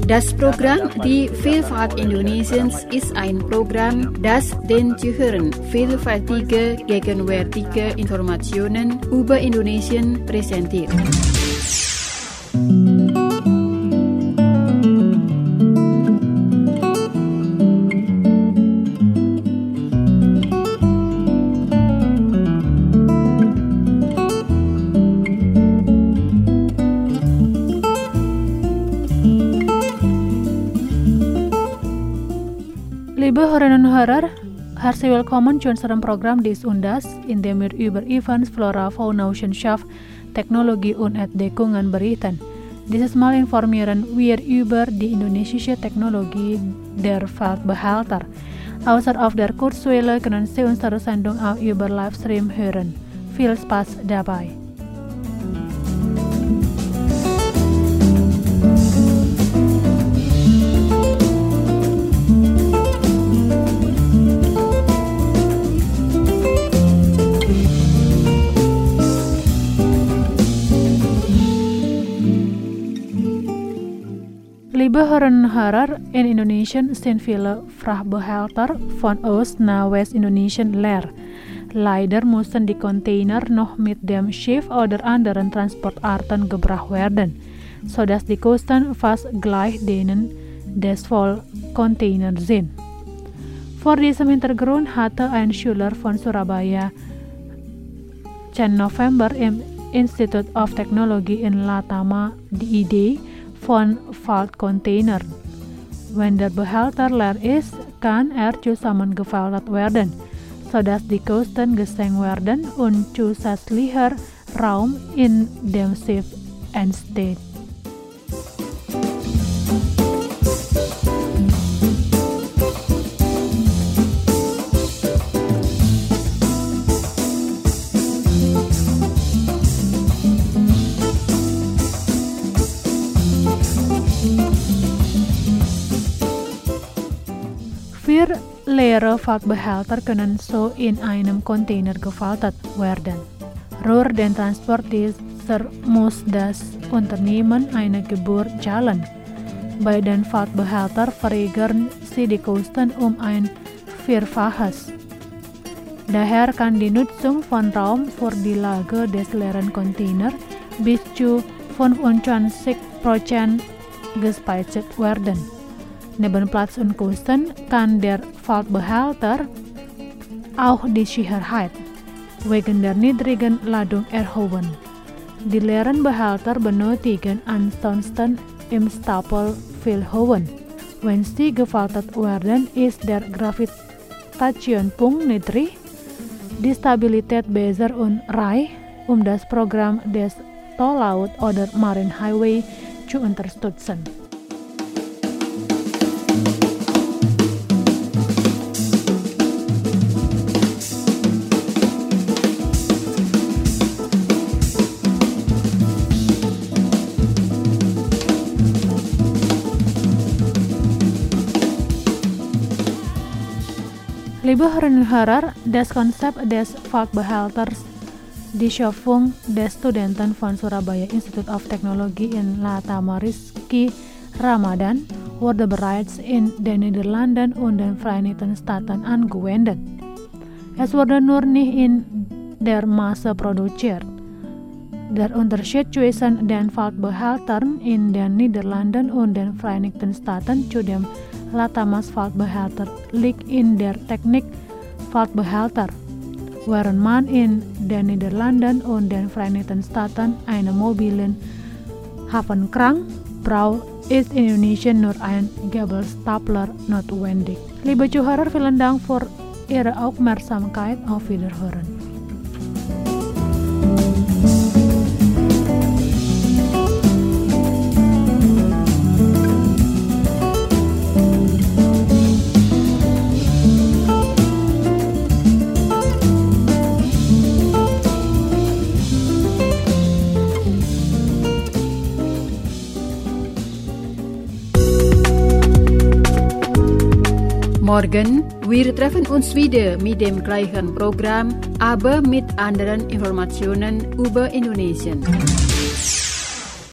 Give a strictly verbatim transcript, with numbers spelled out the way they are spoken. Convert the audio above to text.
Das Programm Die Vielfalt Indonesiens ist ein Programm, das den Zuhörern vielfältige, gegenwärtige Informationen über Indonesien präsentiert. Liebe Hörerinnen und Hörer, herzlich willkommen zu unserem Programm Dies Undas, in dem wir über Events, Flora, Fauna, Wissenschaft, Technologie und Entdeckungen berichten. Dieses Mal informieren wir über die indonesische Technologie der Feldbehälter. Außer auf der Kurzwelle können Sie unsere Sendung auch über Livestream hören. Viel Spaß dabei! Liebe Hörerinnen und Hörer, in Indonesien sind viele Vrachtbehälter von Ost nach West Indonesien leer. Leider mussten die Container noch mit dem Schiff oder anderen Transportarten gebracht werden, sodass die Kosten fast gleich denen des Vollcontainers sind. Vor diesem Hintergrund hatte ein Schüler von Surabaya zehn November im Institute of Technology in Latama die Idee von Feldcontainer. Wenn der Behälter leer ist, kann er zusammengefaltet werden, sodass die Kosten gesenkt werden und zusätzlicher Raum in dem Schiff entsteht. Vier leere Feldbehälter können so in einem Container gefaltet werden. Rohr den Transport dieser muss das Unternehmen eine Gebühr zahlen. Bei den Feldbehältern verringern sie die Kosten um ein Vierfaches. Daher kann die Nutzung von Raum für die Lage des leeren Containers bis zu fünfundzwanzig Prozent gespart werden. Neben Platz und Kosten kann der Feldbehälter auch die Sicherheit wegen der niedrigen Ladung erhöhen. Die leeren Behälter benötigen ansonsten im Stapel viel Höhen. Wenn sie gefaltet werden, ist der Gravitationspunkt niedrig, die Stabilität besser und reich, um das Programm des Tol-Laut oder Marine Highway zu unterstützen. Liebe Hörerinnen und Hörer, das Konzept des Feldbehälters, die Schöpfung des Studenten von Surabaya Institute of Technology in Latama Rizky Ramadan, wurde bereits in den Niederlanden und den Vereinigten Staaten angewendet. Es wurde nur nicht in der Masse produziert. Der Unterschied zwischen den Feldbehältern in den Niederlanden und den Vereinigten Staaten zu dem Latamas Feldbehälter liegt in der Technik Feldbehälter, während man in den Niederlanden und den Vereinigten Staaten einen mobilen Hafenkrank braucht, ist in Indonesien nur ein Gabelstapler notwendig. Liebe Zuhörer, vielen Dank für Ihre Aufmerksamkeit. Auf Wiederhören. Morgen, wir treffen uns wieder mit dem gleichen Programm, aber mit anderen Informationen über Indonesien.